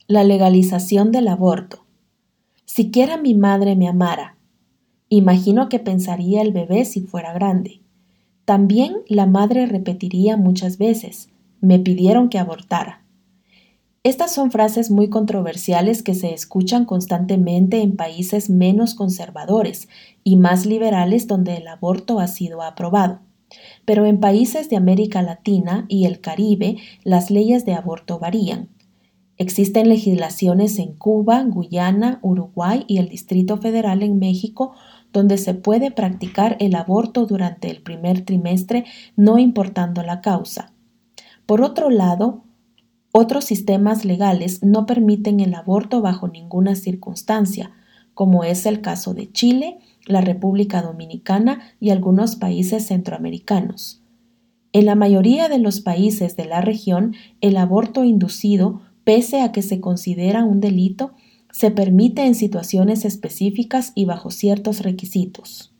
La legalización del aborto. Siquiera mi madre me amara. Imagino que pensaría el bebé si fuera grande. También la madre repetiría muchas veces, me pidieron que abortara. Estas son frases muy controversiales que se escuchan constantemente en países menos conservadores y más liberales donde el aborto ha sido aprobado. Pero en países de América Latina y el Caribe, las leyes de aborto varían. Existen legislaciones en Cuba, Guyana, Uruguay y el Distrito Federal en México donde se puede practicar el aborto durante el primer trimestre no importando la causa. Por otro lado, otros sistemas legales no permiten el aborto bajo ninguna circunstancia, como es el caso de Chile, la República Dominicana y algunos países centroamericanos. En la mayoría de los países de la región, el aborto inducido, pese a que se considera un delito, se permite en situaciones específicas y bajo ciertos requisitos.